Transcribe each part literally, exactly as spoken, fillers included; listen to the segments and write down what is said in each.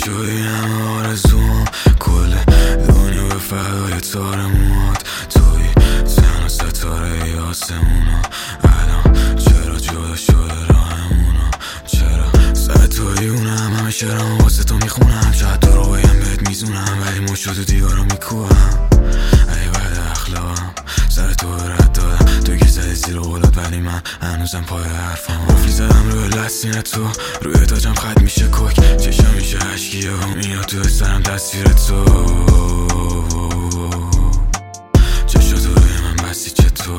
شدی همه آرزوام، کل دنیا به فدای تار موهات، توی زن و ستاره آسمونا. الان چرا جدا شده راهمونا؟ چرا سر توی اونم همه شعرام واسه تو میخونم، شاید تو رو بایم بهت میزونم ولی مشت و دیوارو میکوهم. ای بد اخلاقم سر تو رد دادم، تو که زدی زیر قولات ولی من هنوزم پای حرفم. قفلی زدم روی لسین تو، روی تاجم خط میشه کوک، چشم میشه عشقیه و میاد تو سرم تصویر تو. چشاتو روی من بسیجه تو،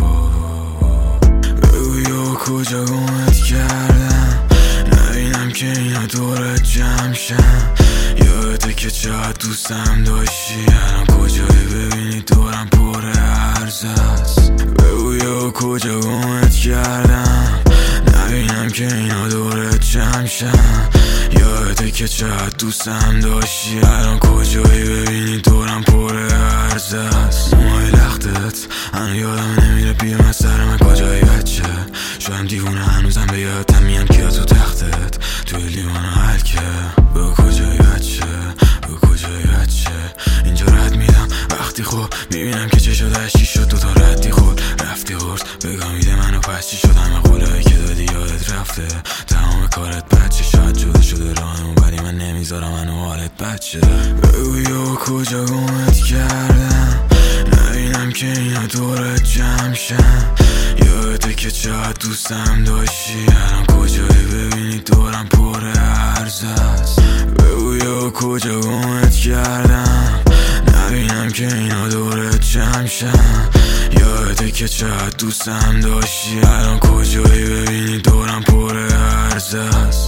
بگو یا کجا گمت کردم، نبینم که اینا دورت جمع شن. یادته که چقدر دوستم داشتی، الان کجایی ببینی دورم پر عرض است. بگو یا کجا گمت کردم، نبینم که اینا دورت جمع شن. یادته که چقدر دوستم داشتی، الان کجایی ببینی دورم پر عرض است. موهای لختت هنو یادم نمیره، بیر من سر من کجایی بچه، شایم دیوونه هنوزم به یادم میان کیا تو تختت، توی لیوان حل که. بگو کجایی بچه، بگو کجایی بچه، اینجا رد میدم وقتی خوب میبینم که چه شده عشقی شد، دوتا ردی خود رفتی خورد بگم میده منو پس چی شد، همه قولایی که دادی یادت رفته، تمام کارت بچه، شاید جدا شده راهمون ولی من نمیذارم منو حالت بچه. بگو یا کجا گمت کردم، نبینم که اینا دورت جمع شن. یادته که چقدر دوستم داشتی، الان کجایی ببینی دورم پر عرض است. بگو یا کجا گمت کردم، نبینم که اینا دورت جمع شن. یادته که چقدر دوستم داشتی، الان کجایی ببینی دورم پر عرض است.